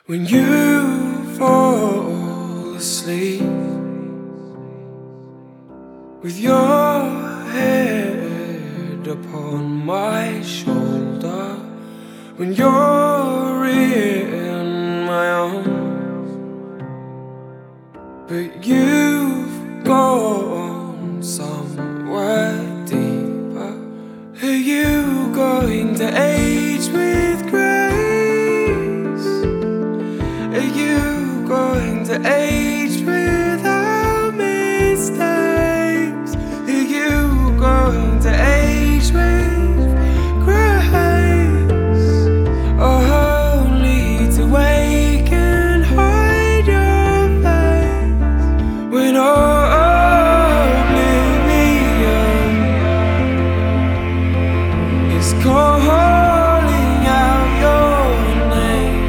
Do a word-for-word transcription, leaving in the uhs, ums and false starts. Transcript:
When you fall asleep with your head upon my shoulder, when you're in my arms, but